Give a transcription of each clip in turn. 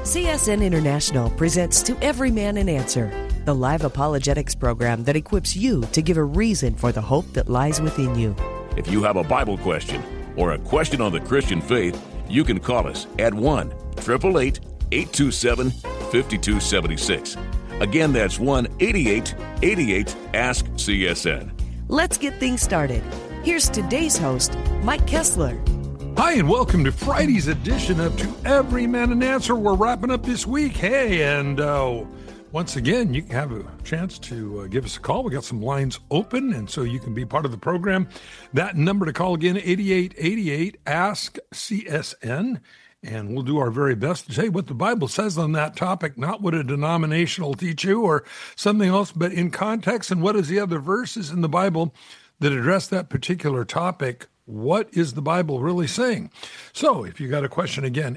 CSN International presents To Every Man an Answer, the live apologetics program that equips you to give a reason for the hope that lies within you. If you have a Bible question or a question on the Christian faith, you can call us at 1-888-827-5276. Again, that's 1-8888-ASK-CSN. Let's get things started. Here's today's host, Mike Kessler. Hi, and welcome to Friday's edition of To Every Man an Answer. We're wrapping up this week. Hey, and once again, you can have a chance to give us a call. We got some lines open, and so you can be part of the program. That number to call again, 8888-ASK-CSN. And we'll do our very best to say what the Bible says on that topic, not what a denomination will teach you or something else, but in context and what is the other verses in the Bible that address that particular topic. What is the Bible really saying? So if you got a question, again,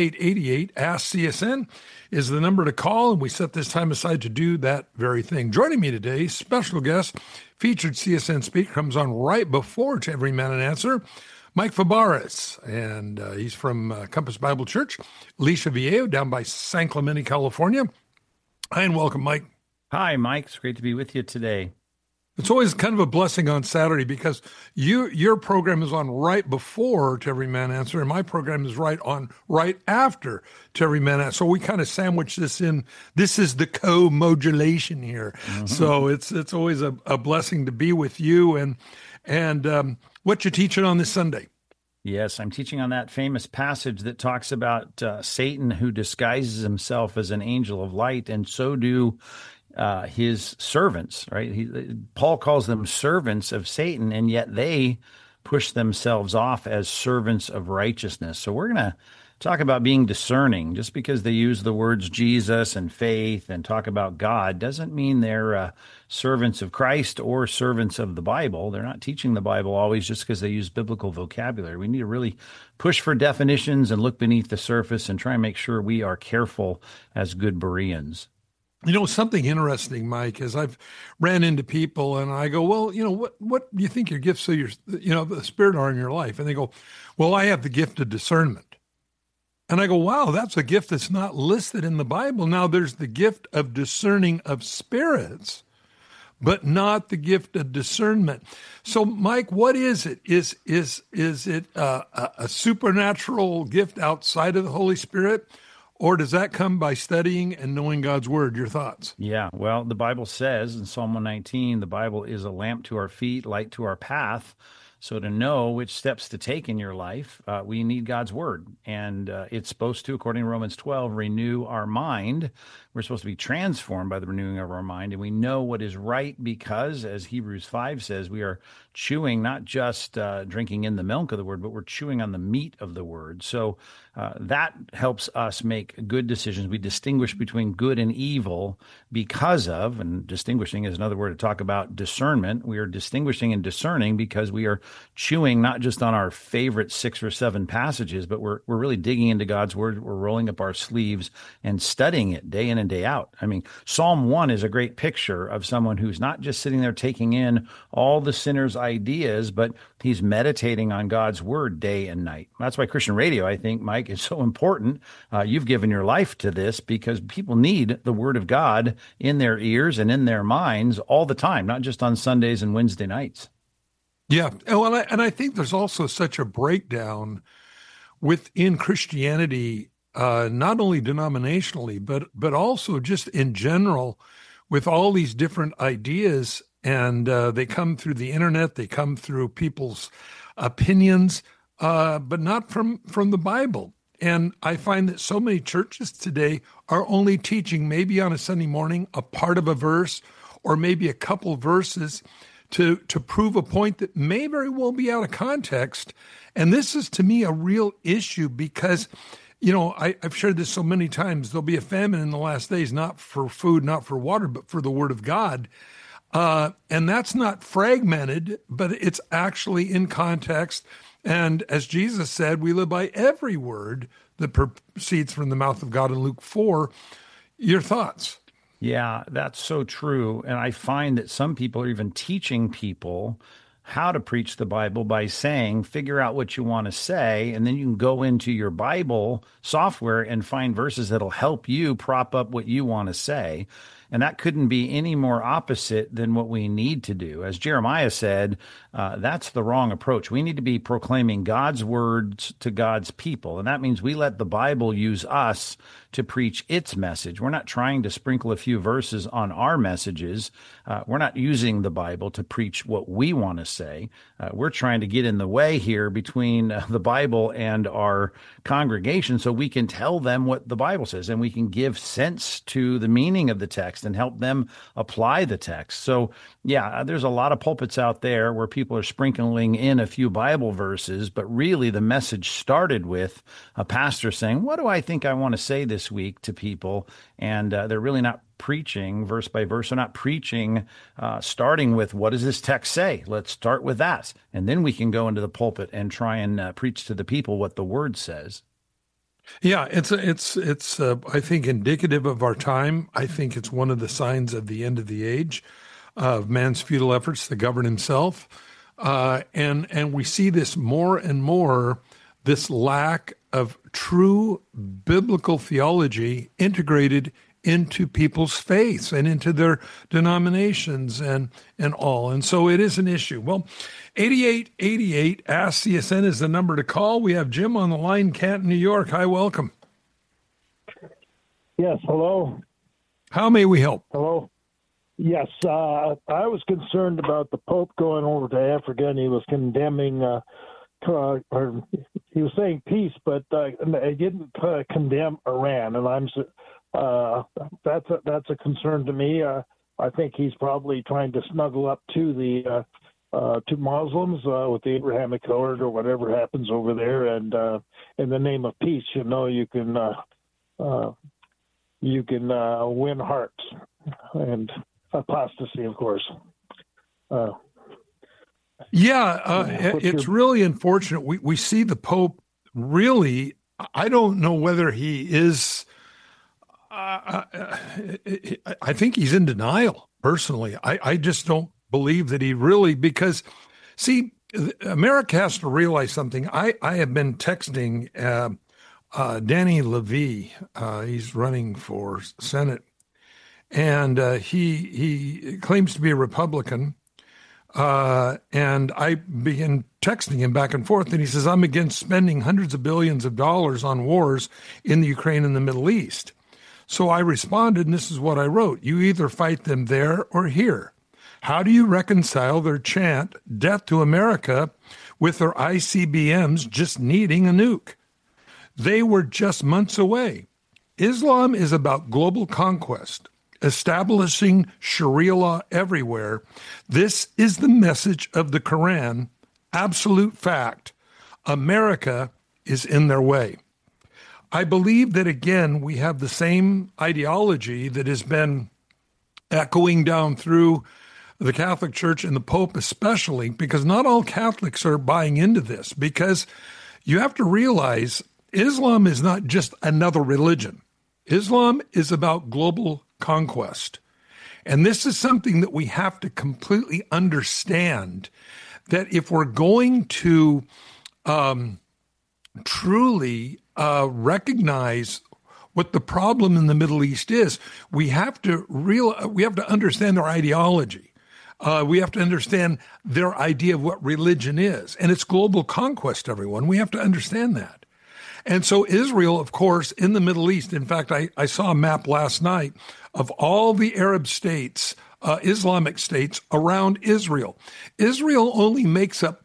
8888-ASK-CSN is the number to call, and we set this time aside to do that very thing. Joining me today, special guest, featured CSN speaker, comes on right before To Every Man an Answer, Mike Fabarez, and he's from Compass Bible Church, Alicia Viejo, down by San Clemente, California. Hi, and welcome, Mike. Hi, Mike. It's great to be with you today. It's always kind of a blessing on Saturday because your program is on right before To Every Man Answer, and my program is right after To Every Man Answer. So we kind of sandwich this in. This is the co-modulation here. Mm-hmm. So it's always a blessing to be with you. And what you teaching on this Sunday? Yes, I'm teaching on that famous passage that talks about Satan who disguises himself as an angel of light, and so do his servants, right? Paul calls them servants of Satan, and yet they push themselves off as servants of righteousness. So we're going to talk about being discerning. Just because they use the words Jesus and faith and talk about God doesn't mean they're servants of Christ or servants of the Bible. They're not teaching the Bible always just because they use biblical vocabulary. We need to really push for definitions and look beneath the surface and try and make sure we are careful as good Bereans. You know, something interesting, Mike, is I've ran into people and I go, well, you know, what do you think your gifts of the Spirit are in your life? And they go, well, I have the gift of discernment. And I go, wow, that's a gift that's not listed in the Bible. Now there's the gift of discerning of spirits, but not the gift of discernment. So, Mike, what is it? Is it a supernatural gift outside of the Holy Spirit? Or does that come by studying and knowing God's word? Your thoughts? Yeah, well, the Bible says in Psalm 119, the Bible is a lamp to our feet, light to our path. So to know which steps to take in your life, we need God's word. And it's supposed to, according to Romans 12, renew our mind. We're supposed to be transformed by the renewing of our mind. And we know what is right because, as Hebrews 5 says, we are chewing, not just drinking in the milk of the word, but we're chewing on the meat of the word. So that helps us make good decisions. We distinguish between good and evil because of, and distinguishing is another word to talk about discernment. We are distinguishing and discerning because we are chewing not just on our favorite 6 or 7 passages, but we're really digging into God's word. We're rolling up our sleeves and studying it day in and day out. I mean, Psalm 1 is a great picture of someone who's not just sitting there taking in all the sinner's ideas, but he's meditating on God's word day and night. That's why Christian radio, I think, Mike, is so important. You've given your life to this because people need the word of God in their ears and in their minds all the time, not just on Sundays and Wednesday nights. Yeah. Well, and I think there's also such a breakdown within Christianity, not only denominationally, but also just in general with all these different ideas. And they come through the internet, they come through people's opinions, but not from the Bible. And I find that so many churches today are only teaching maybe on a Sunday morning a part of a verse or maybe a couple verses to prove a point that may very well be out of context. And this is, to me, a real issue because, you know, I've shared this so many times. There'll be a famine in the last days, not for food, not for water, but for the word of God. And that's not fragmented, but it's actually in context. And as Jesus said, we live by every word that proceeds from the mouth of God in Luke 4. Your thoughts? Yeah, that's so true. And I find that some people are even teaching people how to preach the Bible by saying, figure out what you want to say, and then you can go into your Bible software and find verses that'll help you prop up what you want to say. And that couldn't be any more opposite than what we need to do. As Jeremiah said, that's the wrong approach. We need to be proclaiming God's words to God's people. And that means we let the Bible use us to preach its message. We're not trying to sprinkle a few verses on our messages. We're not using the Bible to preach what we want to say. We're trying to get in the way here between the Bible and our congregation so we can tell them what the Bible says and we can give sense to the meaning of the text and help them apply the text. So, yeah, there's a lot of pulpits out there where people are sprinkling in a few Bible verses, but really the message started with a pastor saying, what do I think I want to say this week to people? And they're really not preaching verse by verse. They're not preaching starting with, what does this text say? Let's start with that. And then we can go into the pulpit and try and preach to the people what the word says. Yeah, it's I think indicative of our time. I think it's one of the signs of the end of the age, of man's futile efforts to govern himself. And we see this more and more, this lack of true biblical theology integrated into people's faiths and into their denominations and all. And so it is an issue. Well, 8888 Ask CSN is the number to call. We have Jim on the line, Canton, New York. Hi, welcome. Yes, hello. How may we help? Hello. Yes, I was concerned about the Pope going over to Africa, and he was condemning, or he was saying peace, but he didn't condemn Iran, and that's a concern to me. I think he's probably trying to snuggle up to the to Muslims with the Abrahamic Accord or whatever happens over there, and in the name of peace, you can win hearts and apostasy, of course. It's really unfortunate. We see the Pope really, I don't know whether he is, I think he's in denial, personally. I just don't believe that he really, because, see, America has to realize something. I have been texting Danny Levy. He's running for Senate, and he claims to be a Republican. And I began texting him back and forth, and he says, I'm against spending hundreds of billions of dollars on wars in the Ukraine and the Middle East. So I responded, and this is what I wrote. You either fight them there or here. How do you reconcile their chant, death to America, with their ICBMs just needing a nuke? They were just months away. Islam is about global conquest, establishing Sharia law everywhere. This is the message of the Quran. Absolute fact. America is in their way. I believe that, again, we have the same ideology that has been echoing down through the Catholic Church and the Pope especially, because not all Catholics are buying into this, because you have to realize Islam is not just another religion. Islam is about global conquest. And this is something that we have to completely understand, that if we're going to truly recognize what the problem in the Middle East is, we have to understand their ideology. We have to understand their idea of what religion is. And it's global conquest, everyone. We have to understand that. And so Israel, of course, in the Middle East, in fact, I saw a map last night of all the Arab states, Islamic states around Israel. Israel only makes up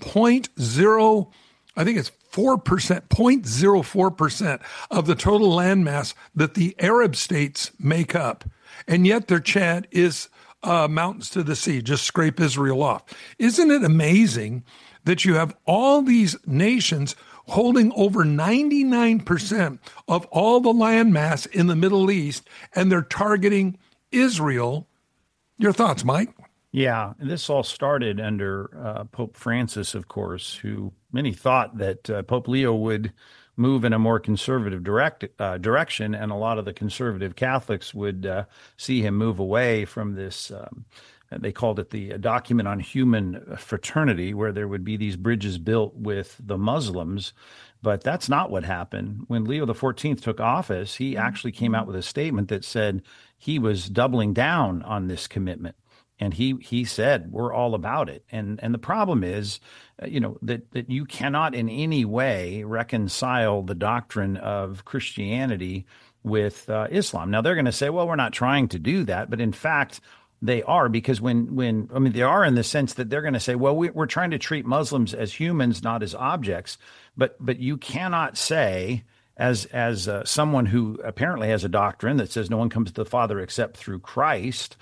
0.04% of the total landmass that the Arab states make up. And yet their chant is mountains to the sea, just scrape Israel off. Isn't it amazing that you have all these nations holding over 99% of all the landmass in the Middle East, and they're targeting Israel? Your thoughts, Mike? Yeah, and this all started under Pope Francis, of course, who many thought that Pope Leo would move in a more conservative direction, and a lot of the conservative Catholics would see him move away from this they called it the document on human fraternity, where there would be these bridges built with the Muslims. But that's not what happened. When Leo XIV took office, he actually came out with a statement that said he was doubling down on this commitment. And he said, we're all about it. And the problem is, that you cannot in any way reconcile the doctrine of Christianity with Islam. Now, they're going to say, well, we're not trying to do that. But in fact, they are, because they are in the sense that they're going to say, well, we're trying to treat Muslims as humans, not as objects. But you cannot say, as someone who apparently has a doctrine that says no one comes to the Father except through Christ,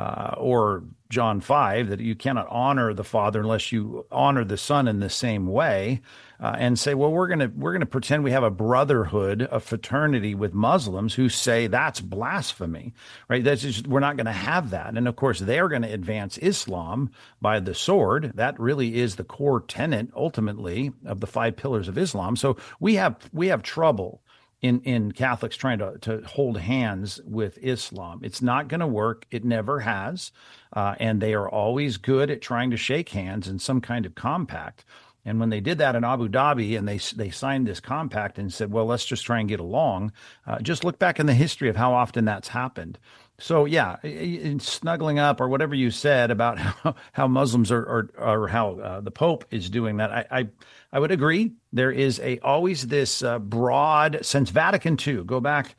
or John 5, that you cannot honor the Father unless you honor the Son in the same way, and say, well, we're going to pretend we have a brotherhood, a fraternity with Muslims who say that's blasphemy, right? We're not going to have that. And of course, they're going to advance Islam by the sword. That really is the core tenet, ultimately, of the 5 pillars of Islam. So we have trouble in Catholics trying to hold hands with Islam. It's not going to work. It never has. And they are always good at trying to shake hands in some kind of compact. And when they did that in Abu Dhabi and they signed this compact and said, well, let's just try and get along, just look back in the history of how often that's happened. So, yeah, in snuggling up or whatever you said about how Muslims are or how the Pope is doing that, I would agree. There is always this broad, since Vatican II, go back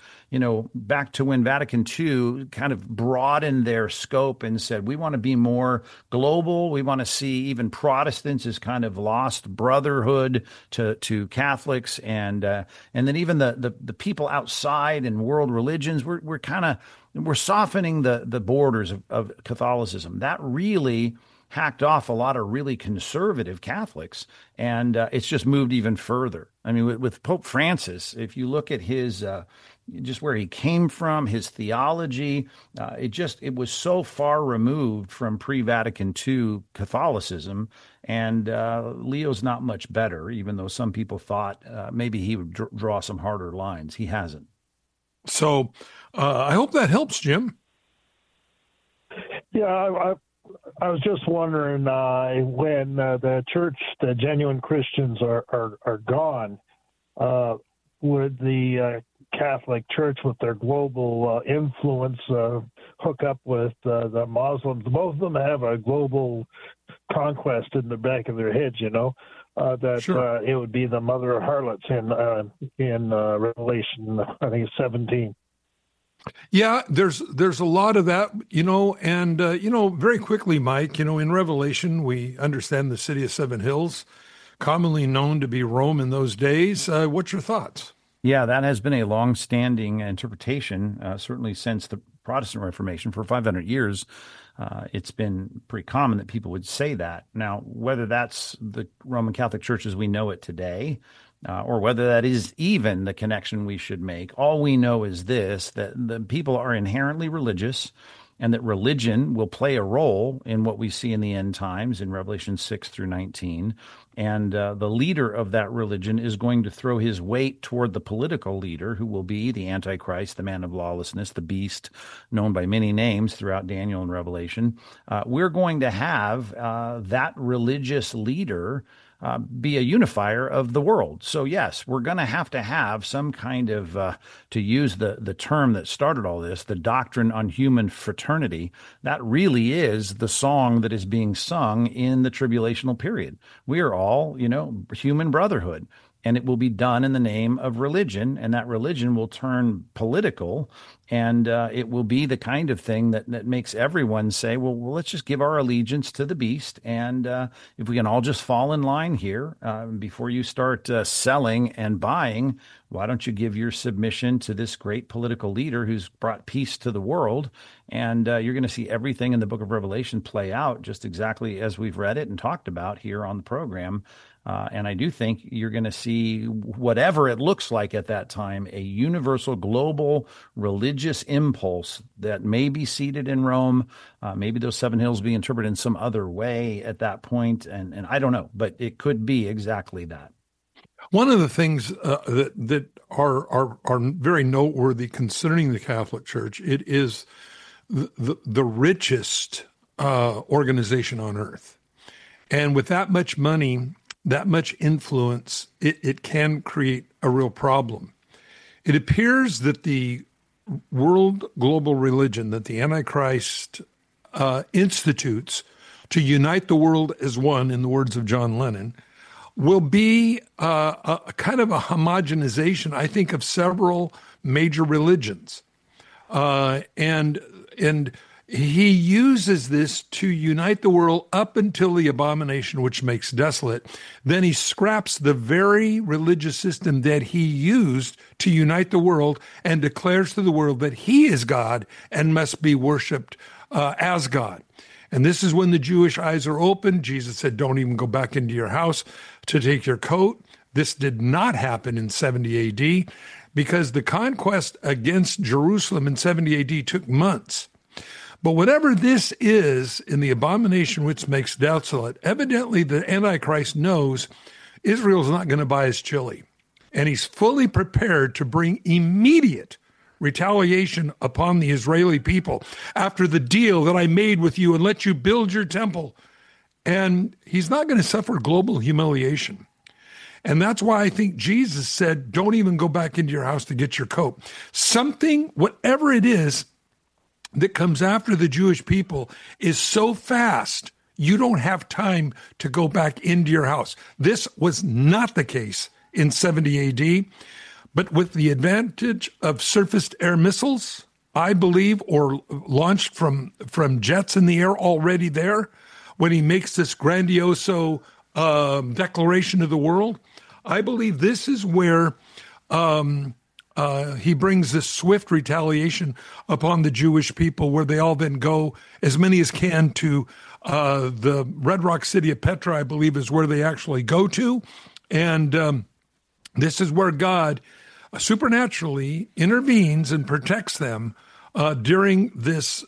to when Vatican II kind of broadened their scope and said, we want to be more global. We want to see even Protestants as kind of lost brotherhood to Catholics. And then even the people outside in world religions, we're softening the borders of Catholicism. That really hacked off a lot of really conservative Catholics, and it's just moved even further. I mean, with Pope Francis, if you look at his just where he came from, his theology, it was so far removed from pre-Vatican II Catholicism, and Leo's not much better, even though some people thought maybe he would draw some harder lines. He hasn't. So I hope that helps, Jim. Yeah, I was just wondering when the church, the genuine Christians are gone, would the Catholic Church, with their global influence, hook up with the Muslims? Both of them have a global conquest in the back of their heads, that sure. It would be the mother of harlots in Revelation, I think it's 17. Yeah, there's a lot of that, and very quickly, Mike, in Revelation, we understand the city of Seven Hills, commonly known to be Rome in those days. What's your thoughts? Yeah, that has been a long-standing interpretation, certainly since the Protestant Reformation. For 500 years, it's been pretty common that people would say that. Now, whether that's the Roman Catholic Church as we know it today, or whether that is even the connection we should make, all we know is this, that the people are inherently religious, and that religion will play a role in what we see in the end times in Revelation 6 through 19. And the leader of that religion is going to throw his weight toward the political leader, who will be the Antichrist, the man of lawlessness, the beast, known by many names throughout Daniel and Revelation. We're going to have that religious leader be a unifier of the world. So yes, we're going to have some kind of, to use the term that started all this, the doctrine on human fraternity. That really is the song that is being sung in the tribulational period. We are all, human brotherhood. And it will be done in the name of religion, and that religion will turn political, and it will be the kind of thing that makes everyone say, well, let's just give our allegiance to the beast, and if we can all just fall in line here, before you start selling and buying, why don't you give your submission to this great political leader who's brought peace to the world? And you're going to see everything in the book of Revelation play out just exactly as we've read it and talked about here on the program. And I do think you're going to see, whatever it looks like at that time, a universal global religious impulse that may be seated in Rome. Maybe those seven hills be interpreted in some other way at that point. And I don't know, but it could be exactly that. One of the things that are very noteworthy concerning the Catholic Church, it is the richest organization on earth. And with that much money, that much influence, it can create a real problem. It appears that the world global religion that the Antichrist institutes to unite the world as one, in the words of John Lennon, will be a kind of a homogenization, I think, of several major religions. And he uses this to unite the world up until the abomination which makes desolate. Then he scraps the very religious system that he used to unite the world and declares to the world that he is God and must be worshiped as God. And this is when the Jewish eyes are open. Jesus said, don't even go back into your house to take your coat. This did not happen in 70 AD because the conquest against Jerusalem in 70 AD took months. But whatever this is in the abomination which makes desolate, evidently the Antichrist knows Israel's not going to buy his chili. And he's fully prepared to bring immediate retaliation upon the Israeli people after the deal that I made with you and let you build your temple. And he's not going to suffer global humiliation. And that's why I think Jesus said, don't even go back into your house to get your coat. Something, whatever it is, that comes after the Jewish people is so fast, you don't have time to go back into your house. This was not the case in 70 AD, but with the advantage of surface air missiles, I believe, or launched from jets in the air already there, when he makes this grandioso declaration to the world, I believe this is where he brings this swift retaliation upon the Jewish people, where they all then go, as many as can, to the Red Rock city of Petra, I believe, is where they actually go to. And this is where God supernaturally intervenes and protects them during this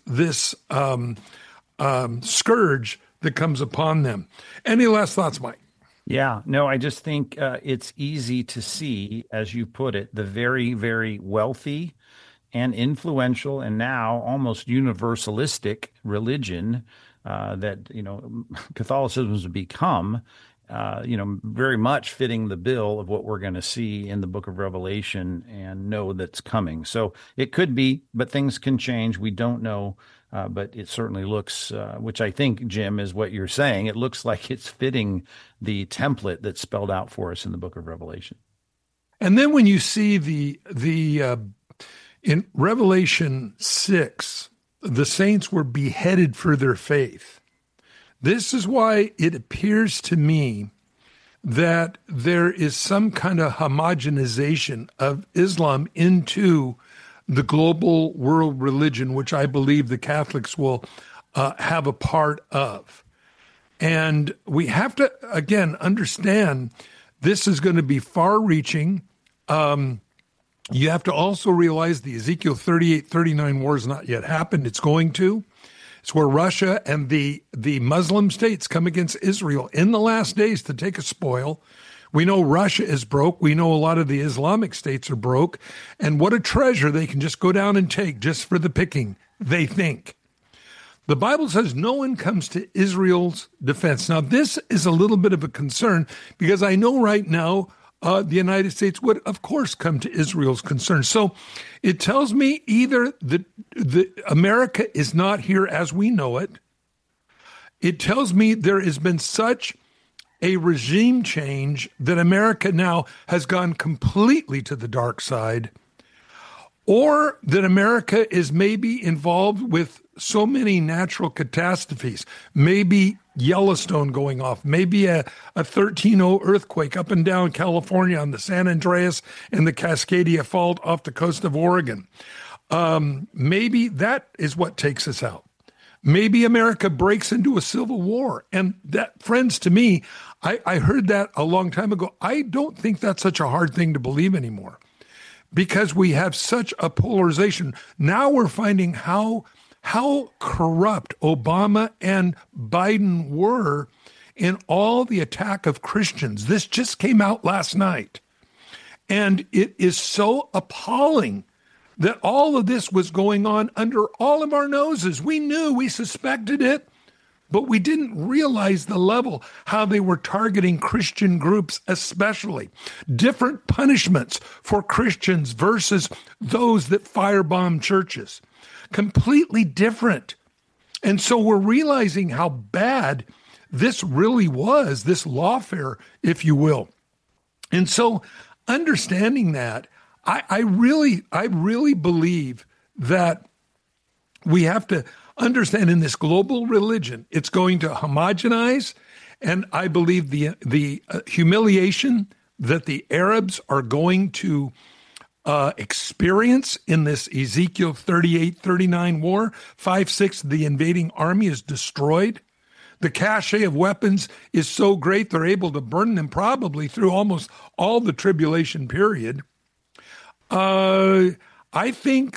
scourge that comes upon them. Any last thoughts, Mike? Yeah, no, I just think it's easy to see, as you put it, the very, very wealthy and influential and now almost universalistic religion that, Catholicism has become, very much fitting the bill of what we're going to see in the book of Revelation and know that's coming. So it could be, but things can change. We don't know. But it certainly looks, which I think, Jim, is what you're saying. It looks like it's fitting the template that's spelled out for us in the book of Revelation. And then when you see in Revelation 6, the saints were beheaded for their faith. This is why it appears to me that there is some kind of homogenization of Islam into the global world religion, which I believe the Catholics will have a part of. And we have to, again, understand this is going to be far-reaching. You have to also realize the Ezekiel 38-39 war has not yet happened. It's going to. It's where Russia and the Muslim states come against Israel in the last days to take a spoil. We know Russia is broke. We know a lot of the Islamic states are broke. And what a treasure they can just go down and take just for the picking, they think. The Bible says no one comes to Israel's defense. Now, this is a little bit of a concern because I know right now the United States would, of course, come to Israel's concern. So it tells me either that America is not here as we know it. It tells me there has been such a regime change that America now has gone completely to the dark side, or that America is maybe involved with so many natural catastrophes, maybe Yellowstone going off, maybe a 13.0 earthquake up and down California on the San Andreas and the Cascadia Fault off the coast of Oregon. Maybe that is what takes us out. Maybe America breaks into a civil war. And that, friends, to me, I heard that a long time ago. I don't think that's such a hard thing to believe anymore because we have such a polarization. Now we're finding how corrupt Obama and Biden were in all the attack of Christians. This just came out last night. And it is so appalling that all of this was going on under all of our noses. We knew, we suspected it. but we didn't realize the level, how they were targeting Christian groups, especially different punishments for Christians versus those that firebomb churches. Completely different. And so we're realizing how bad this really was, this lawfare, if you will. And so understanding that, I really believe that we have to understand in this global religion, it's going to homogenize. And I believe the humiliation that the Arabs are going to experience in this Ezekiel 38-39 war, 5/6 the invading army is destroyed. The cache of weapons is so great they're able to burn them probably through almost all the tribulation period. I think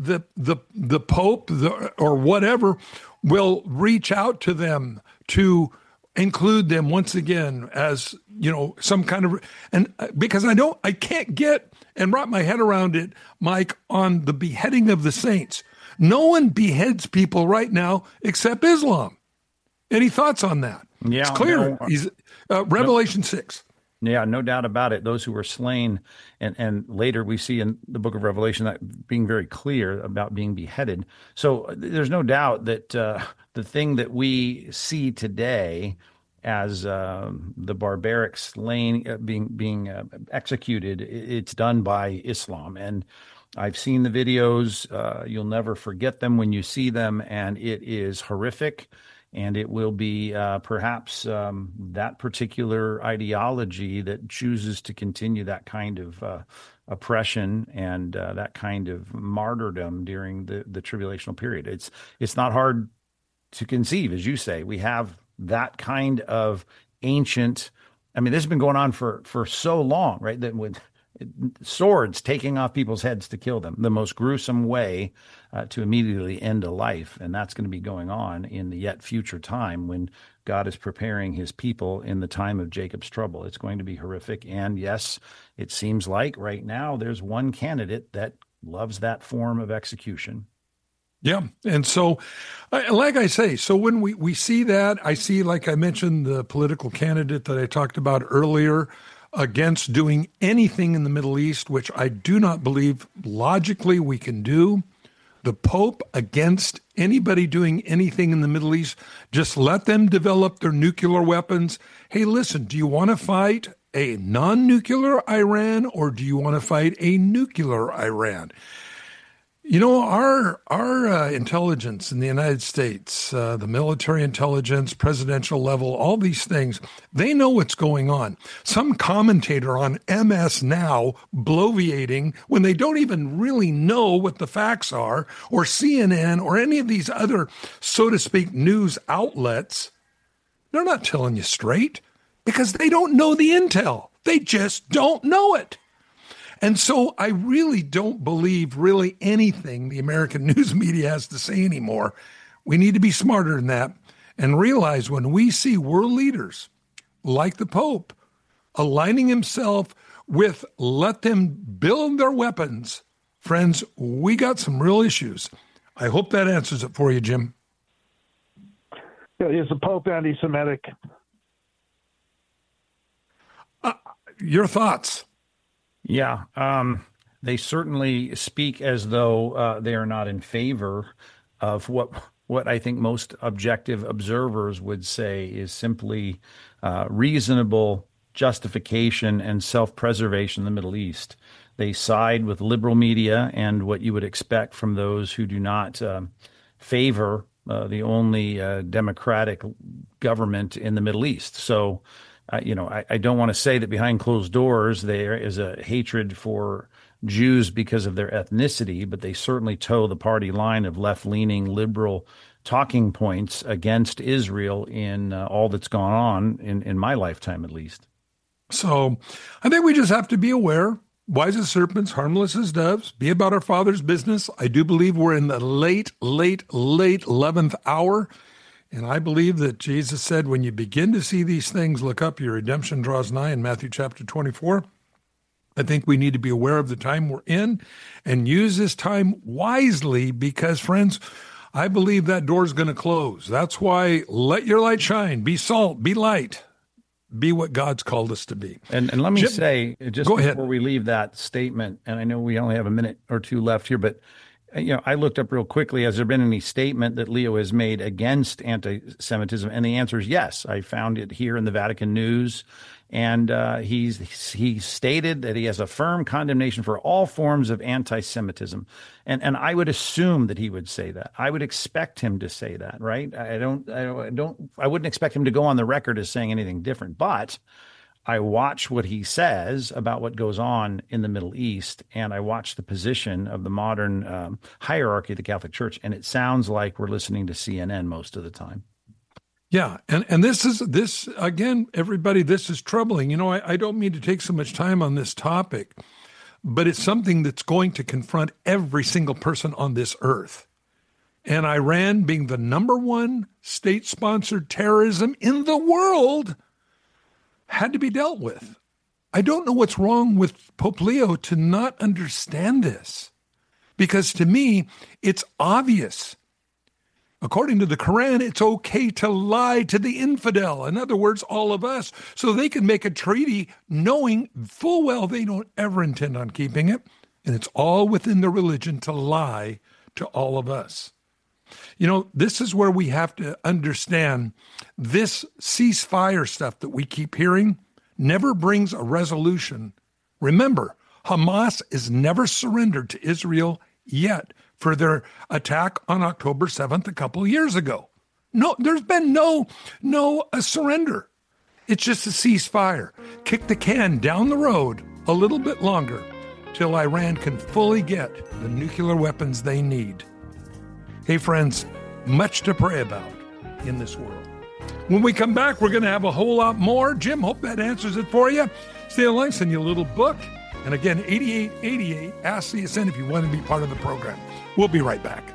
the Pope or whatever will reach out to them to include them once again as, some kind of, and because I can't get and wrap my head around it, Mike, on the beheading of the saints. No one beheads people right now except Islam. Any thoughts on that? Yeah, it's clear. Revelation 6. Yeah, no doubt about it. Those who were slain, and later we see in the book of Revelation that being very clear about being beheaded. So there's no doubt that the thing that we see today as the barbaric slain being executed, it's done by Islam. And I've seen the videos. You'll never forget them when you see them, and it is horrific. And it will be perhaps that particular ideology that chooses to continue that kind of oppression and that kind of martyrdom during the tribulational period. It's not hard to conceive, as you say. We have that kind of ancient. I mean, this has been going on for so long, right? That with swords taking off people's heads to kill them, the most gruesome way to immediately end a life. And that's going to be going on in the yet future time when God is preparing his people in the time of Jacob's trouble. It's going to be horrific. And yes, it seems like right now there's one candidate that loves that form of execution. Yeah. And so, like I say, so when we see that, I see, like I mentioned, the political candidate that I talked about earlier, against doing anything in the Middle East, which I do not believe logically we can do. The Pope against anybody doing anything in the Middle East. Just let them develop their nuclear weapons. Hey, listen, do you want to fight a non-nuclear Iran or do you want to fight a nuclear Iran? Our intelligence in the United States, the military intelligence, presidential level, all these things, they know what's going on. Some commentator on MS Now bloviating when they don't even really know what the facts are, or CNN or any of these other, so to speak, news outlets, they're not telling you straight because they don't know the intel. They just don't know it. And so I really don't believe really anything the American news media has to say anymore. We need to be smarter than that and realize when we see world leaders like the Pope aligning himself with let them build their weapons, friends, we got some real issues. I hope that answers it for you, Jim. Is the Pope anti-Semitic? Your thoughts? Yeah, they certainly speak as though they are not in favor of what I think most objective observers would say is simply reasonable justification and self-preservation in the Middle East. They side with liberal media and what you would expect from those who do not favor the only democratic government in the Middle East. So I don't want to say that behind closed doors there is a hatred for Jews because of their ethnicity, but they certainly toe the party line of left-leaning liberal talking points against Israel in all that's gone on in my lifetime, at least. So I think we just have to be aware, wise as serpents, harmless as doves, be about our Father's business. I do believe we're in the late 11th hour. And I believe that Jesus said, when you begin to see these things, look up, your redemption draws nigh in Matthew chapter 24. I think we need to be aware of the time we're in and use this time wisely because, friends, I believe that door's going to close. That's why let your light shine. Be salt, be light, be what God's called us to be. And let me Jim, say, just before we leave that statement, and I know we only have a minute or two left here, but I looked up real quickly, has there been any statement that Leo has made against anti-Semitism? And the answer is yes. I found it here in the Vatican News. And he stated that he has a firm condemnation for all forms of anti-Semitism. And I would assume that he would say that. I would expect him to say that, right? I wouldn't expect him to go on the record as saying anything different, but I watch what he says about what goes on in the Middle East, and I watch the position of the modern hierarchy of the Catholic Church, and it sounds like we're listening to CNN most of the time. Yeah, and this again, everybody, this is troubling. I don't mean to take so much time on this topic, but it's something that's going to confront every single person on this earth. And Iran being the number one state-sponsored terrorism in the world had to be dealt with. I don't know what's wrong with Pope Leo to not understand this, because to me, it's obvious. According to the Quran, it's okay to lie to the infidel, in other words, all of us, so they can make a treaty knowing full well they don't ever intend on keeping it, and it's all within the religion to lie to all of us. This is where we have to understand this ceasefire stuff that we keep hearing never brings a resolution. Remember, Hamas is never surrendered to Israel yet for their attack on October 7th a couple of years ago. No, there's been no surrender. It's just a ceasefire. Kick the can down the road a little bit longer till Iran can fully get the nuclear weapons they need. Hey, friends, much to pray about in this world. When we come back, we're going to have a whole lot more. Jim, hope that answers it for you. Stay along, send you a little book. And again, 8888, ask CSN if you want to be part of the program. We'll be right back.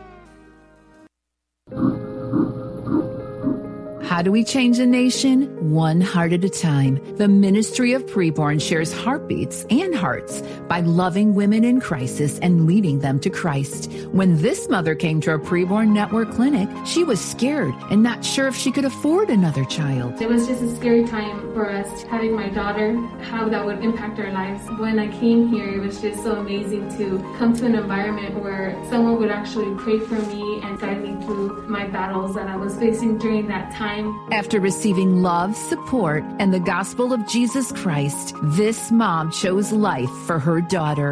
How do we change a nation? One heart at a time. The Ministry of Preborn shares heartbeats and hearts by loving women in crisis and leading them to Christ. When this mother came to a Preborn Network clinic, she was scared and not sure if she could afford another child. It was just a scary time for us, having my daughter, how that would impact our lives. When I came here, it was just so amazing to come to an environment where someone would actually pray for me and guide me through my battles that I was facing during that time. After receiving love, support, and the gospel of Jesus Christ, this mom chose life for her daughter.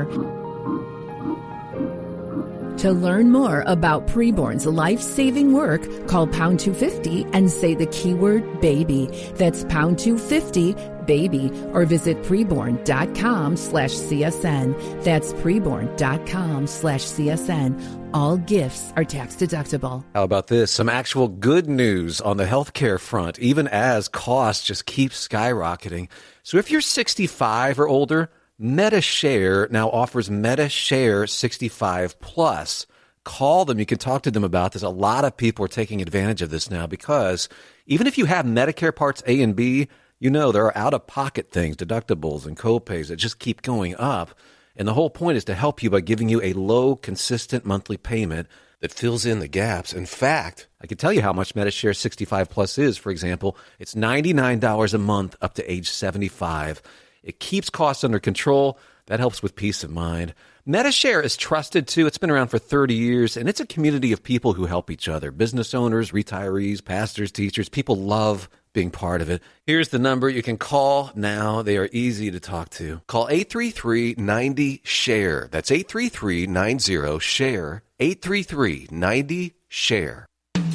To learn more about Preborn's life-saving work, call pound 250 and say the keyword baby. That's pound 250 baby, or visit preborn.com/CSN. That's preborn.com/CSN. All gifts are tax deductible. How about this? Some actual good news on the healthcare front, even as costs just keep skyrocketing. So if you're 65 or older, MediShare now offers MediShare 65 Plus. Call them. You can talk to them about this. A lot of people are taking advantage of this now because even if you have Medicare Parts A and B, there are out-of-pocket things, deductibles and copays that just keep going up. And the whole point is to help you by giving you a low, consistent monthly payment that fills in the gaps. In fact, I can tell you how much MediShare 65 Plus is. For example, it's $99 a month up to age 75. It keeps costs under control. That helps with peace of mind. MediShare is trusted, too. It's been around for 30 years, and it's a community of people who help each other. Business owners, retirees, pastors, teachers. People love being part of it. Here's the number you can call now. They are easy to talk to. Call 833-90-SHARE. That's 833-90-SHARE. 833-90-SHARE.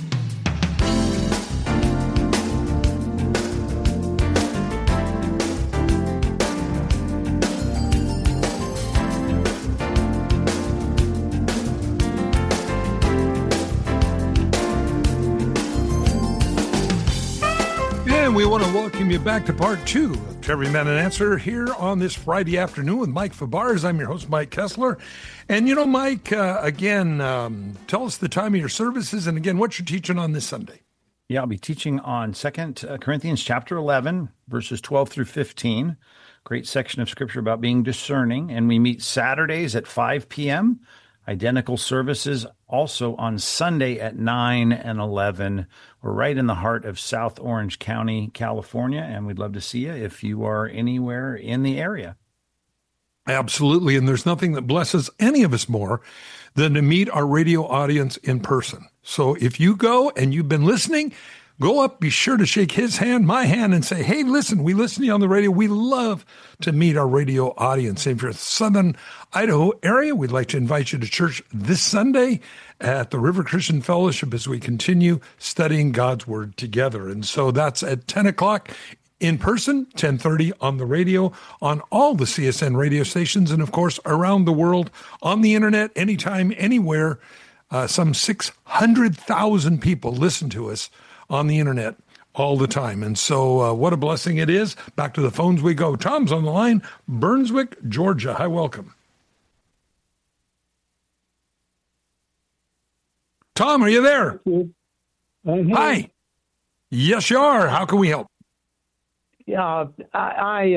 We want to welcome you back to part 2 of Every Man an Answer here on this Friday afternoon with Mike Fabarez. I'm your host, Mike Kessler. And Mike, again, tell us the time of your services and again, what you're teaching on this Sunday. Yeah, I'll be teaching on 2 Corinthians chapter 11, verses 12 through 15. Great section of scripture about being discerning. And we meet Saturdays at 5 p.m. Identical services also on Sunday at 9 and 11. We're right in the heart of South Orange County, California, and we'd love to see you if you are anywhere in the area. Absolutely. And there's nothing that blesses any of us more than to meet our radio audience in person. So if you go and you've been listening, go up, be sure to shake his hand, my hand, and say, hey, listen, we listen to you on the radio. We love to meet our radio audience. If you're in the Southern Idaho area, we'd like to invite you to church this Sunday at the River Christian Fellowship as we continue studying God's Word together. And so that's at 10 o'clock in person, 10:30 on the radio, on all the CSN radio stations, and of course, around the world on the internet, anytime, anywhere. Some 600,000 people listen to us on the internet all the time. And so what a blessing it is. Back to the phones we go. Tom's on the line, Burnswick, Georgia. Hi, welcome. Tom, are you there? Hi. Yes, you are. How can we help? Yeah, I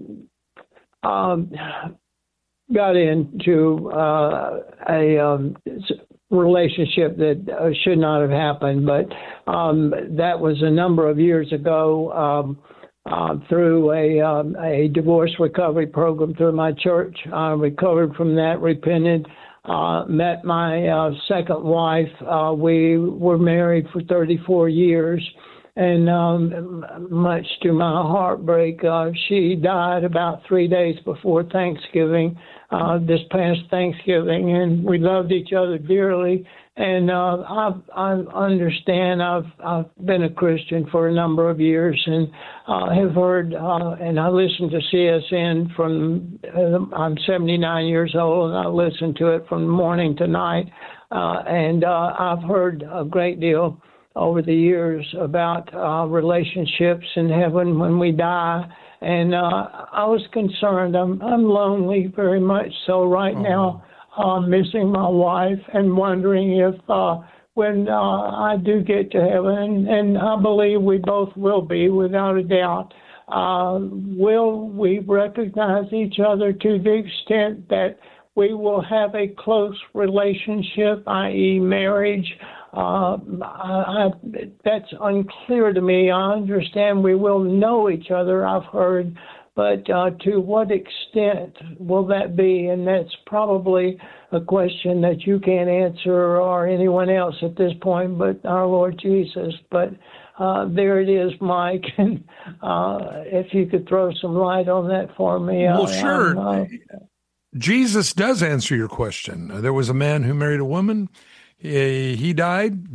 got into a relationship that should not have happened, but that was a number of years ago through a divorce recovery program through my church. I recovered from that, repented, met my second wife. We were married for 34 years. And much to my heartbreak, she died about 3 days before Thanksgiving, this past Thanksgiving, and we loved each other dearly. And I understand I've been a Christian for a number of years, and have heard and I listen to CSN from I'm 79 years old, and I listen to it from morning to night, and I've heard a great deal over the years about relationships in heaven when we die. And I was concerned. I'm lonely, very much so right now, missing my wife and wondering if when I do get to heaven, and I believe we both will be without a doubt, will we recognize each other to the extent that we will have a close relationship, i.e. marriage? That's unclear to me. I understand we will know each other, I've heard, but to what extent will that be? And that's probably a question that you can't answer or anyone else at this point but our Lord Jesus. But there it is, Mike. And if you could throw some light on that for me. Well, sure. Jesus does answer your question. There was a man who married a woman. He died.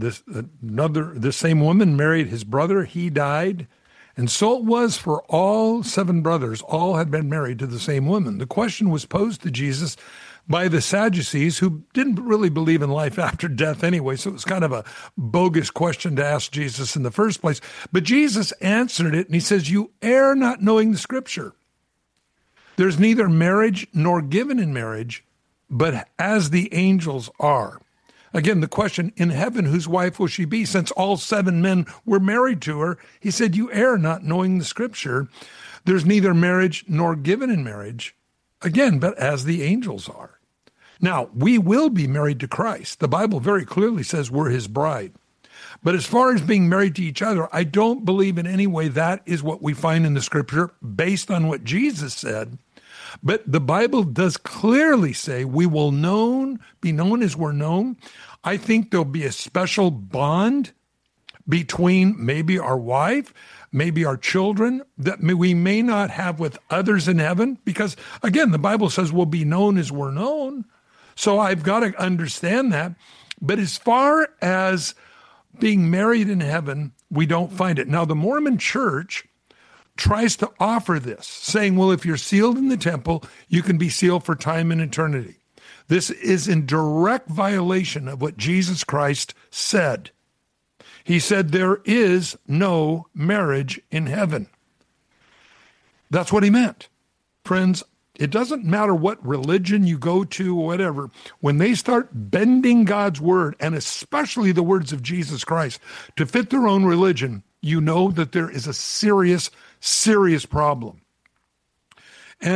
The same woman married his brother. He died. And so it was for all 7 brothers. All had been married to the same woman. The question was posed to Jesus by the Sadducees, who didn't really believe in life after death anyway. So it was kind of a bogus question to ask Jesus in the first place. But Jesus answered it, and he says, "You err not knowing the Scripture. There's neither marriage nor given in marriage, but as the angels are." Again, the question, in heaven, whose wife will she be? Since all 7 men were married to her, he said, you err not knowing the Scripture. There's neither marriage nor given in marriage, again, but as the angels are. Now, we will be married to Christ. The Bible very clearly says we're his bride. But as far as being married to each other, I don't believe in any way that is what we find in the Scripture based on what Jesus said. But the Bible does clearly say we will be known as we're known. I think there'll be a special bond between maybe our wife, maybe our children, that we may not have with others in heaven. Because, again, the Bible says we'll be known as we're known. So I've got to understand that. But as far as being married in heaven, we don't find it. Now, the Mormon Church tries to offer this, saying, well, if you're sealed in the temple, you can be sealed for time and eternity. This is in direct violation of what Jesus Christ said. He said there is no marriage in heaven. That's what he meant. Friends, it doesn't matter what religion you go to or whatever. When they start bending God's word, and especially the words of Jesus Christ, to fit their own religion, you know that there is a serious problem. And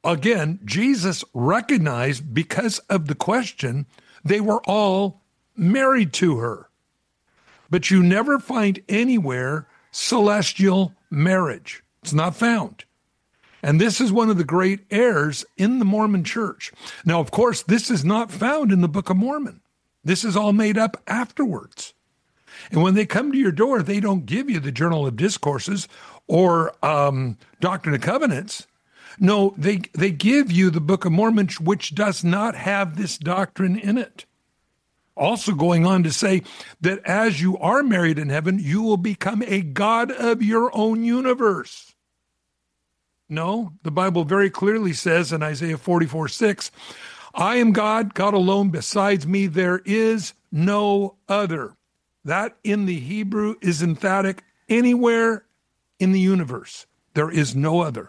again, Jesus recognized because of the question, they were all married to her. But you never find anywhere celestial marriage. It's not found. And this is one of the great errors in the Mormon church. Now, of course, this is not found in the Book of Mormon. This is all made up afterwards. And when they come to your door, they don't give you the Journal of Discourses or Doctrine and Covenants. No, they give you the Book of Mormon, which does not have this doctrine in it. Also going on to say that as you are married in heaven, you will become a god of your own universe. No, the Bible very clearly says in Isaiah 44:6, I am God, God alone. Besides me, there is no other. That in the Hebrew is emphatic. Anywhere in the universe, there is no other.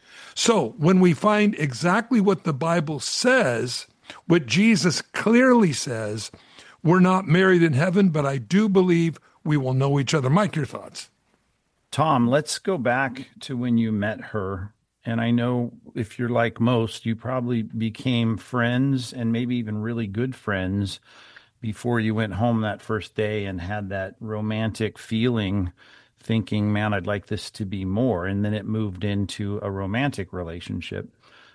So when we find exactly what the Bible says, what Jesus clearly says, we're not married in heaven, but I do believe we will know each other. Mike, your thoughts? Tom, let's go back to when you met her. And I know if you're like most, you probably became friends and maybe even really good friends before you went home that first day and had that romantic feeling, thinking, man, I'd like this to be more. And then it moved into a romantic relationship.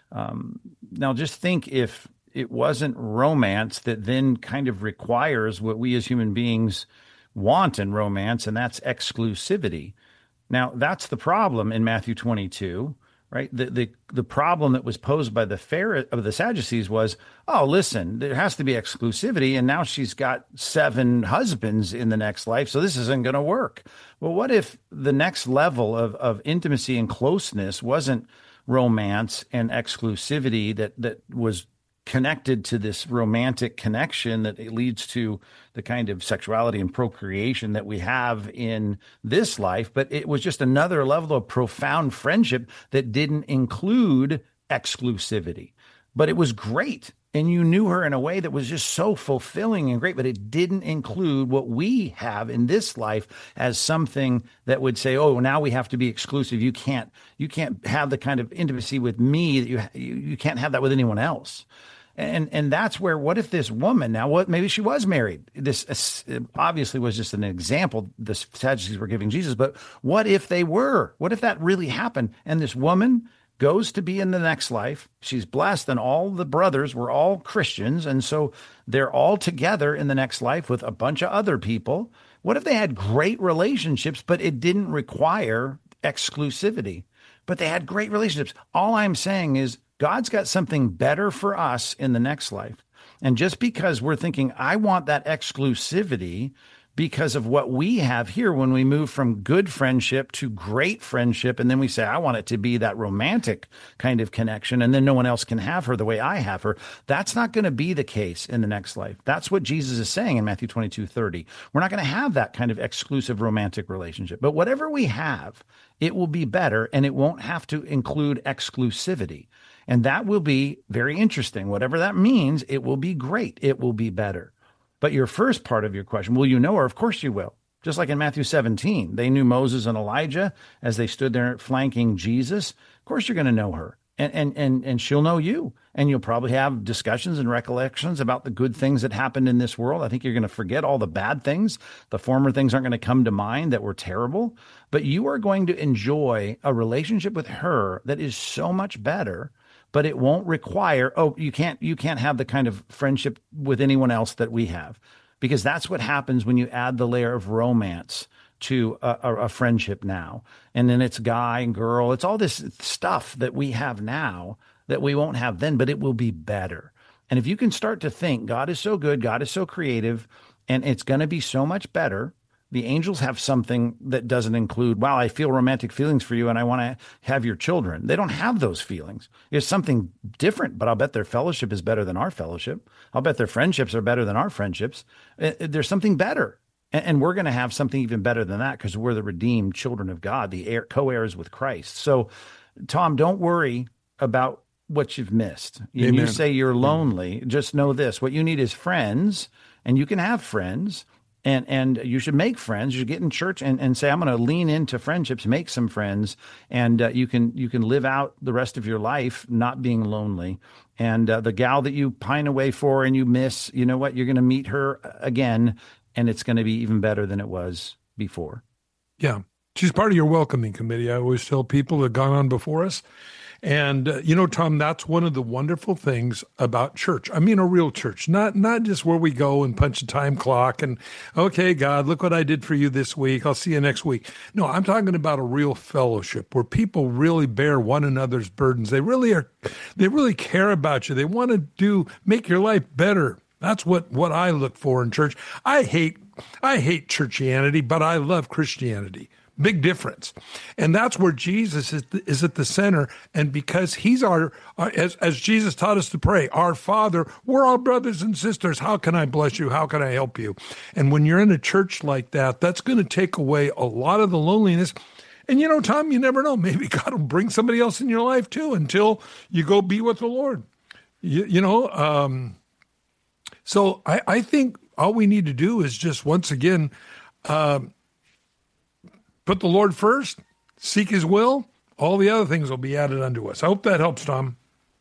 Now, just think if it wasn't romance that then kind of requires what we as human beings want in romance, and that's exclusivity. Now, that's the problem in Matthew 22, right? The problem that was posed by the Sadducees was, oh, listen, there has to be exclusivity, and now she's got 7 husbands in the next life, so this isn't going to work. Well, what if the next level of intimacy and closeness wasn't romance and exclusivity that was connected to this romantic connection that it leads to the kind of sexuality and procreation that we have in this life, but it was just another level of profound friendship that didn't include exclusivity. But it was great, and you knew her in a way that was just so fulfilling and great, but it didn't include what we have in this life as something that would say, oh, now we have to be exclusive. You can't have the kind of intimacy with me that you can't have that with anyone else. And that's where, what if this woman now, maybe she was married. This obviously was just an example the Sadducees were giving Jesus, but what if they were? What if that really happened? And this woman goes to be in the next life. She's blessed, and all the brothers were all Christians, and so they're all together in the next life with a bunch of other people. What if they had great relationships, but it didn't require exclusivity? But they had great relationships. All I'm saying is, God's got something better for us in the next life. And just because we're thinking, I want that exclusivity because of what we have here when we move from good friendship to great friendship, and then we say, I want it to be that romantic kind of connection, and then no one else can have her the way I have her, that's not going to be the case in the next life. That's what Jesus is saying in Matthew 22:30. We're not going to have that kind of exclusive romantic relationship. But whatever we have, it will be better, and it won't have to include exclusivity. And that will be very interesting. Whatever that means, it will be great. It will be better. But your first part of your question, will you know her? Of course you will. Just like in Matthew 17, they knew Moses and Elijah as they stood there flanking Jesus. Of course you're going to know her. And she'll know you. And you'll probably have discussions and recollections about the good things that happened in this world. I think you're going to forget all the bad things. The former things aren't going to come to mind that were terrible. But you are going to enjoy a relationship with her that is so much better. But it won't require, you can't have the kind of friendship with anyone else that we have, because that's what happens when you add the layer of romance to a friendship now. And then it's guy and girl. It's all this stuff that we have now that we won't have then, but it will be better. And if you can start to think God is so good, God is so creative, and it's going to be so much better. The angels have something that doesn't include, wow, I feel romantic feelings for you and I want to have your children. They don't have those feelings. It's something different, but I'll bet their fellowship is better than our fellowship. I'll bet their friendships are better than our friendships. There's something better. And we're going to have something even better than that because we're the redeemed children of God, the co-heirs with Christ. So, Tom, don't worry about what you've missed. Amen. You say you're lonely. Just know this. What you need is friends, and you can have friends. And you should make friends. You should get in church and say, I'm going to lean into friendships, make some friends, and you can live out the rest of your life not being lonely. And the gal that you pine away for and you miss, you know what? You're going to meet her again, and it's going to be even better than it was before. Yeah. She's part of your welcoming committee. I always tell people that have gone on before us. And, Tom, that's one of the wonderful things about church. I mean, a real church, not just where we go and punch a time clock and, okay, God, look what I did for you this week. I'll see you next week. No, I'm talking about a real fellowship where people really bear one another's burdens. They really care about you. They want to make your life better. That's what I look for in church. I hate churchianity, but I love Christianity. Big difference. And that's where Jesus is at the center. And because he's as Jesus taught us to pray, our Father, we're all brothers and sisters. How can I bless you? How can I help you? And when you're in a church like that, that's going to take away a lot of the loneliness. And, Tom, you never know. Maybe God will bring somebody else in your life too until you go be with the Lord. So I think all we need to do is just, once again, put the Lord first, seek his will, all the other things will be added unto us. I hope that helps, Tom.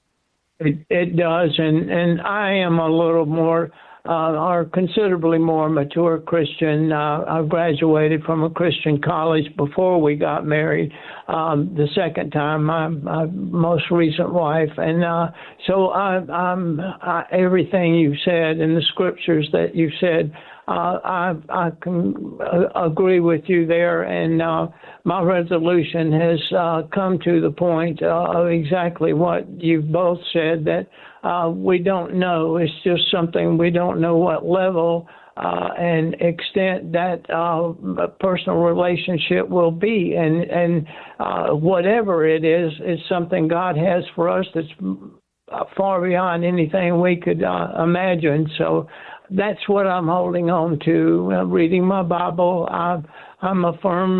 It does, and I am a little more, or considerably more mature Christian. I graduated from a Christian college before we got married, the second time, my most recent wife. And so everything you said and the scriptures that you said, I can agree with you there, and my resolution has come to the point of exactly what you've both said, that we don't know. It's just something we don't know what level and extent that personal relationship will be, and whatever it is something God has for us that's far beyond anything we could imagine. So that's what I'm holding on to, reading my Bible. I'm a firm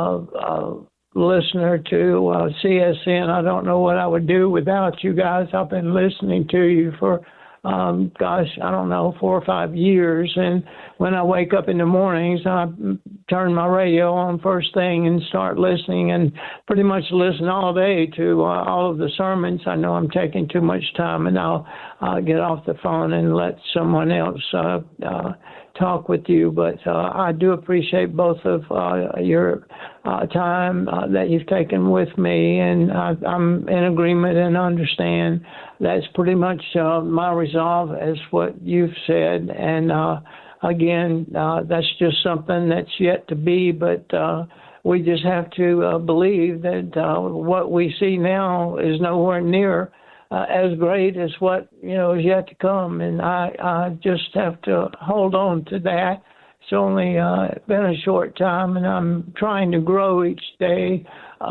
listener to CSN. I don't know what I would do without you guys. I've been listening to you for, 4 or 5 years. And when I wake up in the mornings, I turn my radio on first thing and start listening, and pretty much listen all day to all of the sermons. I know I'm taking too much time, and I'll get off the phone and let someone else talk with you. But I do appreciate both of your time that you've taken with me, and I'm in agreement and understand that's pretty much my resolve, as what you've said. And again, that's just something that's yet to be, but we just have to believe that what we see now is nowhere near as great as what is yet to come, and I just have to hold on to that. It's only been a short time, and I'm trying to grow each day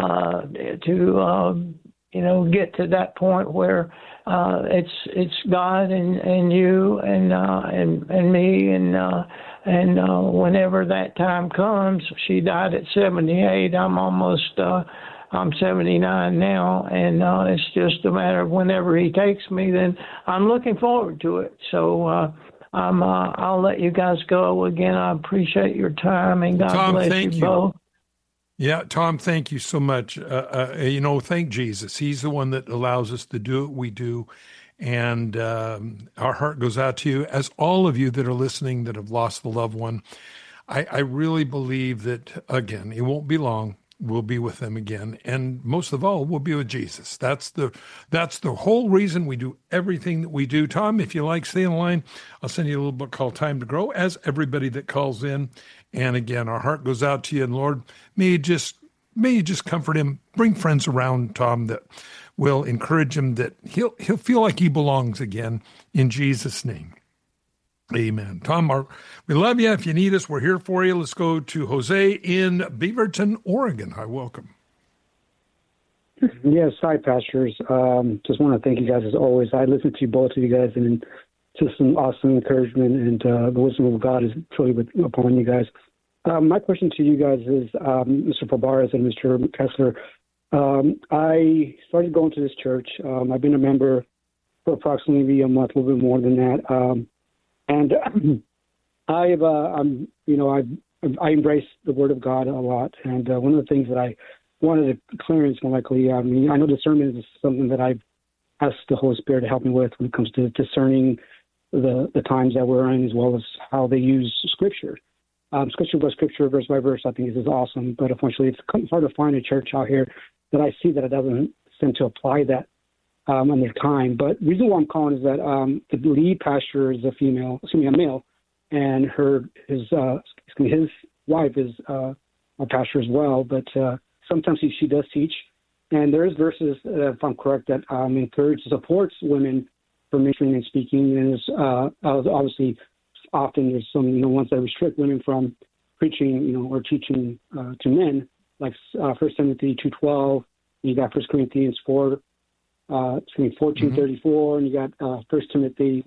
to get to that point where it's God and you and me, and whenever that time comes. She died at 78. I'm 79 now, and it's just a matter of whenever he takes me, then I'm looking forward to it. So I'll let you guys go. Again, I appreciate your time, and God Tom, bless thank you both. Yeah, Tom, thank you so much. Thank Jesus. He's the one that allows us to do what we do. And our heart goes out to you, as all of you that are listening that have lost a loved one. I really believe that, again, it won't be long. We'll be with them again. And most of all, we'll be with Jesus. That's the whole reason we do everything that we do. Tom, if you like, stay in line. I'll send you a little book called Time to Grow, as everybody that calls in. And again, our heart goes out to you. And Lord, may you just comfort him. Bring friends around Tom that will encourage him, that he'll feel like he belongs again, in Jesus' name. Amen. Tom, we love you. If you need us, we're here for you. Let's go to Jose in Beaverton, Oregon. Hi, welcome. Yes, hi, pastors. Just want to thank you guys as always. I listen to both of you guys, and just some awesome encouragement, and the wisdom of God is truly upon you guys. My question to you guys is, Mr. Fabarez and Mr. Kessler, I started going to this church. I've been a member for approximately a month, a little bit more than that. And I embrace the Word of God a lot, and one of the things that I wanted to clearance more likely, I know discernment is something that I've asked the Holy Spirit to help me with when it comes to discerning the times that we're in, as well as how they use Scripture. Scripture by Scripture, verse by verse, I think is awesome, but unfortunately it's hard to find a church out here that I see that it doesn't seem to apply that on their time. But the reason why I'm calling is that the lead pastor is a male, and his wife is a pastor as well. But sometimes she does teach, and there is verses, if I'm correct, that supports women for ministering and speaking. And there's obviously often there's some ones that restrict women from preaching, or teaching to men, like 1 Timothy 2:12. You got 1 Corinthians 14:34, and you got 1 Timothy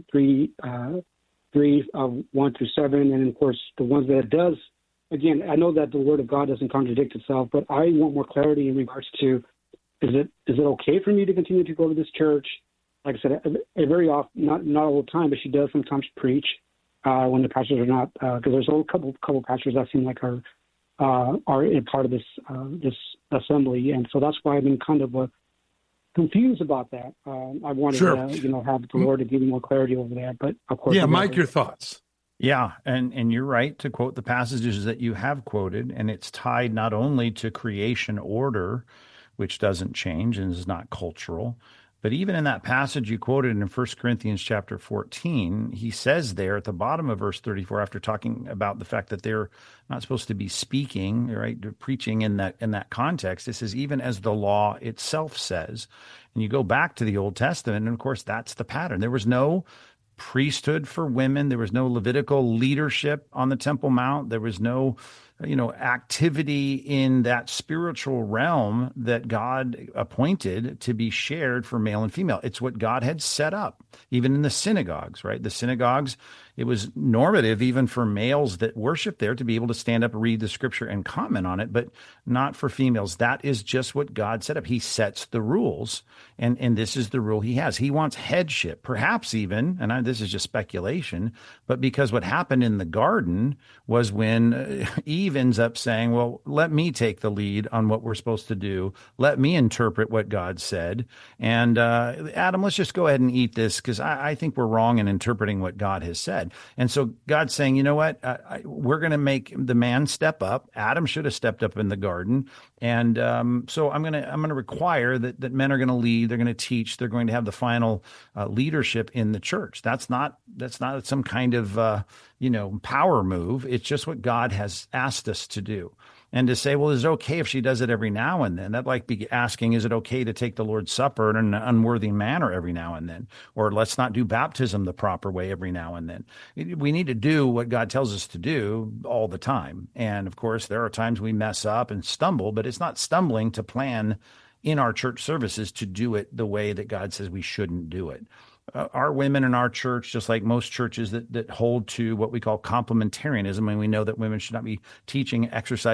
3:1-7, and of course the ones that it does. Again, I know that the Word of God doesn't contradict itself, but I want more clarity in regards to is it okay for me to continue to go to this church? Like I said, very often, not all the time, but she does sometimes preach when the pastors are not, because there's a couple pastors that seem like are a part of this assembly, and so that's why I've been kind of confused about that. I wanted to have the Lord to give me more clarity over that, but of course, Mike, your thoughts. Yeah, and you're right to quote the passages that you have quoted, and it's tied not only to creation order, which doesn't change and is not cultural, but even in that passage you quoted in 1 Corinthians chapter 14, he says there at the bottom of verse 34, after talking about the fact that they're not supposed to be speaking, right, preaching in that context, it says, even as the law itself says. And you go back to the Old Testament, and of course that's the pattern. There was no priesthood for women. There was no Levitical leadership on the Temple Mount. There was no activity in that spiritual realm that God appointed to be shared for male and female. It's what God had set up, even in the synagogues, right? The synagogues, it was normative even for males that worship there to be able to stand up, read the scripture, and comment on it, but not for females. That is just what God set up. He sets the rules, and this is the rule he has. He wants headship, perhaps even, and this is just speculation, but because what happened in the garden was when Eve ends up saying, well, let me take the lead on what we're supposed to do. Let me interpret what God said. And Adam, let's just go ahead and eat this because I think we're wrong in interpreting what God has said. And so God's saying, you know what? We're going to make the man step up. Adam should have stepped up in the garden. And so I'm going to require that men are going to lead. They're going to teach. They're going to have the final leadership in the church. That's not some kind of power move. It's just what God has asked us to do. And to say, well, is it okay if she does it every now and then? That'd like be asking, is it okay to take the Lord's Supper in an unworthy manner every now and then? Or let's not do baptism the proper way every now and then. We need to do what God tells us to do all the time. And of course, there are times we mess up and stumble, but it's not stumbling to plan in our church services to do it the way that God says we shouldn't do it. Our women in our church, just like most churches that hold to what we call complementarianism, and we know that women should not be teaching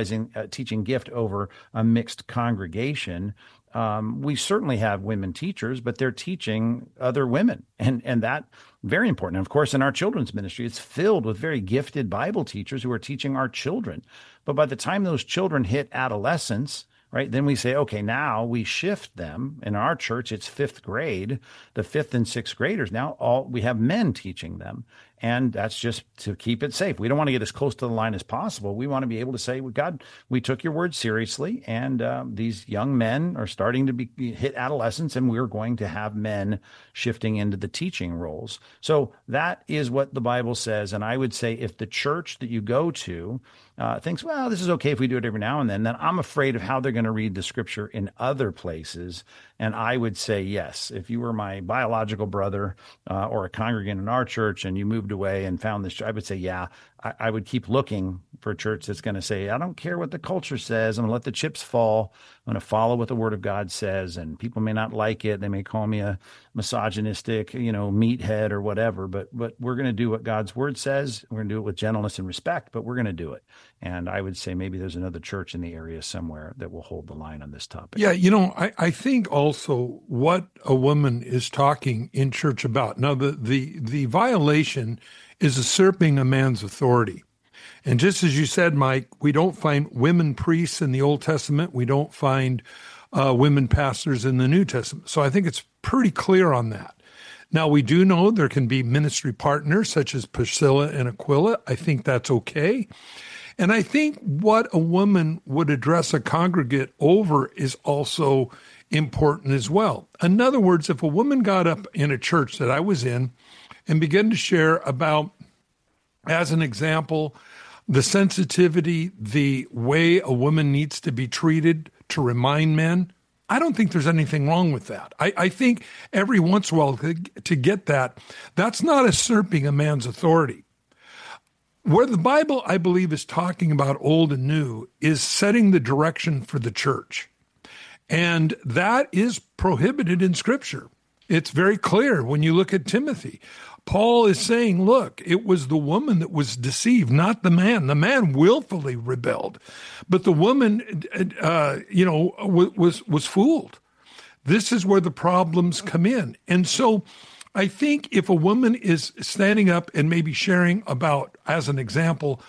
gift over a mixed congregation. We certainly have women teachers, but they're teaching other women, and that very important. And of course, in our children's ministry, it's filled with very gifted Bible teachers who are teaching our children. But by the time those children hit adolescence, right, then we say, okay, now we shift them. In our church, it's fifth grade. The fifth and sixth graders, now we have men teaching them. And that's just to keep it safe. We don't want to get as close to the line as possible. We want to be able to say, well, God, we took your word seriously. And these young men are starting to hit adolescence, and we're going to have men shifting into the teaching roles. So that is what the Bible says. And I would say if the church that you go to thinks, well, this is okay if we do it every now and then I'm afraid of how they're going to read the scripture in other places. And I would say, yes, if you were my biological brother or a congregant in our church and you moved away and found this, I would say, yeah, I would keep looking for a church that's going to say, I don't care what the culture says. I'm going to let the chips fall. I'm going to follow what the word of God says. And people may not like it. They may call me a misogynistic, meathead or whatever, but we're going to do what God's word says. We're going to do it with gentleness and respect, but we're going to do it. And I would say maybe there's another church in the area somewhere that will hold the line on this topic. Yeah, I think also what a woman is talking in church about. Now, the violation is usurping a man's authority. And just as you said, Mike, we don't find women priests in the Old Testament. We don't find women pastors in the New Testament. So I think it's pretty clear on that. Now, we do know there can be ministry partners such as Priscilla and Aquila. I think that's okay. And I think what a woman would address a congregate over is also important as well. In other words, if a woman got up in a church that I was in and began to share about, as an example, the sensitivity, the way a woman needs to be treated to remind men, I don't think there's anything wrong with that. I think every once in a while to get that, that's not usurping a man's authority. Where the Bible, I believe, is talking about old and new is setting the direction for the church. And that is prohibited in Scripture. It's very clear when you look at Timothy. Paul is saying, look, it was the woman that was deceived, not the man. The man willfully rebelled, but the woman, was fooled. This is where the problems come in. And so I think if a woman is standing up and maybe sharing about, as an example,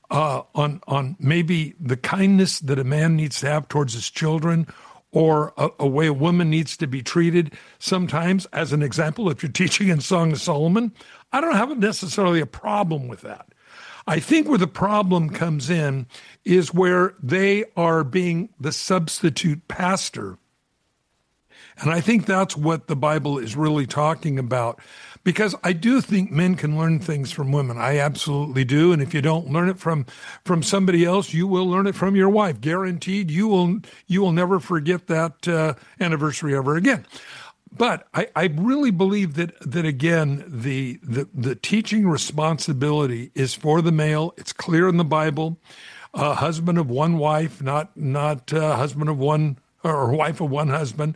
on maybe the kindness that a man needs to have towards his children, or a way a woman needs to be treated sometimes, as an example, if you're teaching in Song of Solomon, I don't have necessarily a problem with that. I think where the problem comes in is where they are being the substitute pastor. And I think that's what the Bible is really talking about, because I do think men can learn things from women. I absolutely do. And if you don't learn it from somebody else, you will learn it from your wife. Guaranteed, you will never forget that anniversary ever again. But I really believe that again, the teaching responsibility is for the male. It's clear in the Bible. Husband of one wife, not husband of one, or wife of one husband.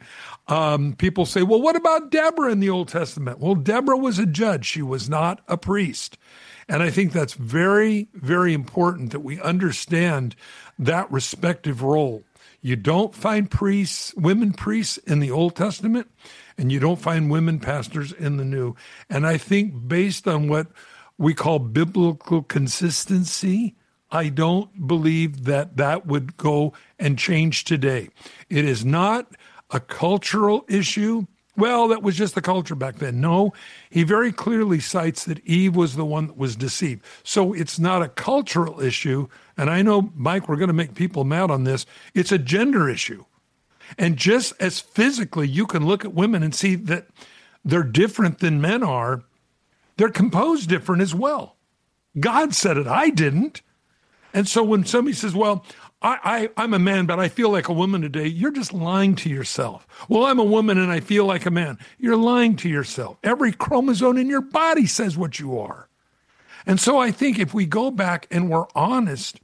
People say, well, what about Deborah in the Old Testament? Well, Deborah was a judge. She was not a priest. And I think that's very, very important that we understand that respective role. You don't find women priests in the Old Testament, and you don't find women pastors in the New. And I think based on what we call biblical consistency, I don't believe that would go and change today. It is not a cultural issue. Well, that was just the culture back then. No, he very clearly cites that Eve was the one that was deceived. So it's not a cultural issue. And I know, Mike, we're going to make people mad on this. It's a gender issue. And just as physically you can look at women and see that they're different than men are, they're composed different as well. God said it. I didn't. And so when somebody says, well, I'm a man, but I feel like a woman today, you're just lying to yourself. Well, I'm a woman and I feel like a man. You're lying to yourself. Every chromosome in your body says what you are. And so I think if we go back and we're honest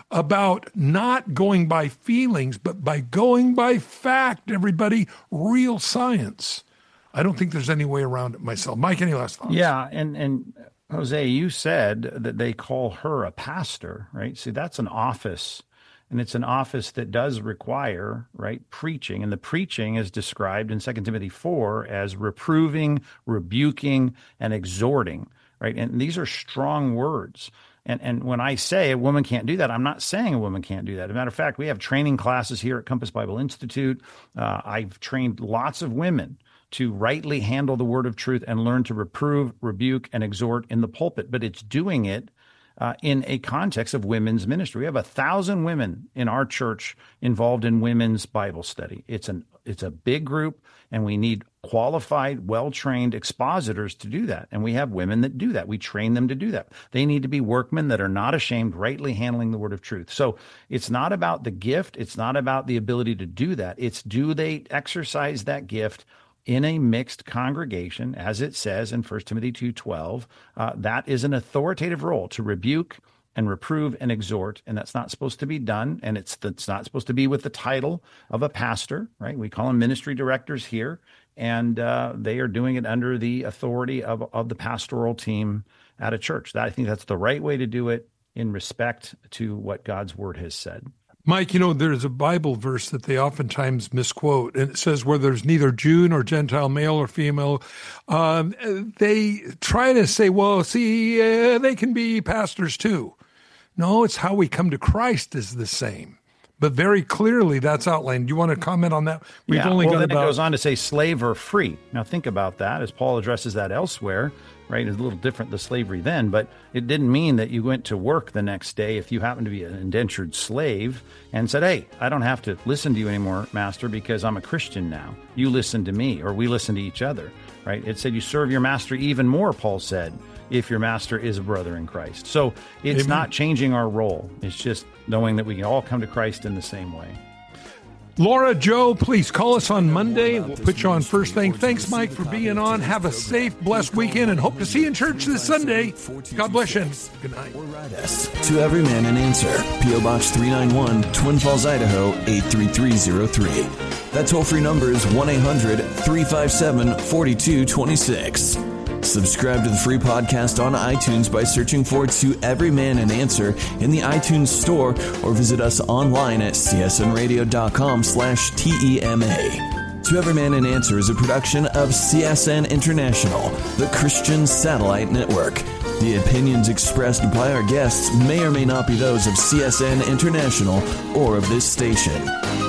about not going by feelings, but by going by fact, everybody, real science, I don't think there's any way around it myself. Mike, any last thoughts? Yeah, and Jose, you said that they call her a pastor, right? See, that's an office, and it's an office that does require, right, preaching. And the preaching is described in 2 Timothy 4 as reproving, rebuking, and exhorting, right? And these are strong words. And when I say a woman can't do that, I'm not saying a woman can't do that. As a matter of fact, we have training classes here at Compass Bible Institute. I've trained lots of women to rightly handle the word of truth and learn to reprove, rebuke, and exhort in the pulpit. But it's doing it in a context of women's ministry. We have 1,000 women in our church involved in women's Bible study. It's a big group, and we need qualified, well-trained expositors to do that. And we have women that do that. We train them to do that. They need to be workmen that are not ashamed, rightly handling the word of truth. So it's not about the gift. It's not about the ability to do that. It's, do they exercise that gift in a mixed congregation, as it says in 1 Timothy 2:12, that is an authoritative role to rebuke and reprove and exhort, and that's not supposed to be done, and it's not supposed to be with the title of a pastor, right? We call them ministry directors here, and they are doing it under the authority of the pastoral team at a church. I think that's the right way to do it in respect to what God's word has said. Mike, there's a Bible verse that they oftentimes misquote, and it says, where there's neither Jew nor Gentile, male or female, they try to say, well, see, they can be pastors too. No, it's how we come to Christ is the same. But very clearly, that's outlined. You want to comment on that? Then it goes on to say slave or free. Now, think about that as Paul addresses that elsewhere, right? It's a little different, the slavery then, but it didn't mean that you went to work the next day if you happen to be an indentured slave and said, hey, I don't have to listen to you anymore, master, because I'm a Christian now. You listen to me, or we listen to each other, right? It said you serve your master even more, Paul said, if your master is a brother in Christ. So it's Amen. not changing our role. It's just knowing that we can all come to Christ in the same way. Laura, Joe, please call us on Monday. We'll put you on first thing. Thanks, Mike, for being on. Have a safe, blessed weekend, and hope to see you in church this Sunday. God bless you. Good night. Or write us to Every Man an Answer, P.O. Box 391, Twin Falls, Idaho 83303. That toll-free number is 1-800-357-4226. Subscribe to the free podcast on iTunes by searching for To Every Man an Answer in the iTunes store, or visit us online at csnradio.com/TEMA. To Every Man an Answer is a production of CSN International, the Christian Satellite Network. The opinions expressed by our guests may or may not be those of CSN International or of this station.